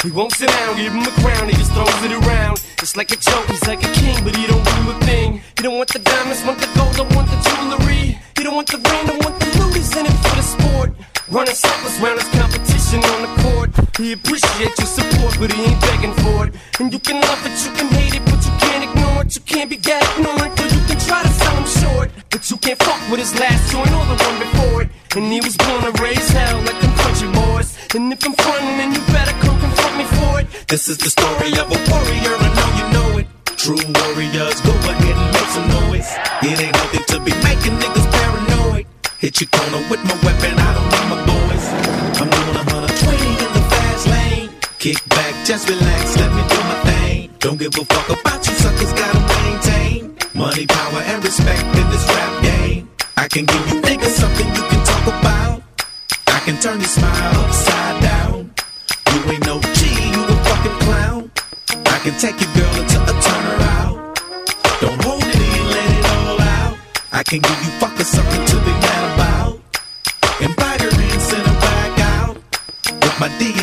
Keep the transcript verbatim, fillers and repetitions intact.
He won't sit down, give him a crown, he just throws it around. It's like a joke, he's like a king, but he don't do a thing. He don't want the diamonds, want the gold, don't want the jewelry. He don't want the ring, don't want the loot, he's in it for the sport. Running circles round his competition on the court. He appreciates your support, but he ain't begging for it. And you can love it, you can hate it, but you can't ignore it. You can't be got ignorant, or you can try to sell him short. But you can't fuck with his last joint or the one before it. And he was born to raise hell like them country boys. And if I'm frontin', then you better come confront me for it. This is the story of a warrior, I know you know it. True warriors, go ahead and make some noise. It ain't nothing to be making niggas paranoid. Hit your corner with my weapon, I don't need my boys. I'm doing a hundred twenty in the fast lane. Kick back, just relax, let me do my thing. Don't give a fuck about you suckers, gotta maintain money, power, and respect in this rap game. I can give you niggas something you can talk about. I can turn your smile upside down. You ain't no G, you a fucking clown. I can take your girl into a turnaround. Don't hold it in, let it all out. I can give you fuckers something to be mad about. Invite her in, send her back out. With my D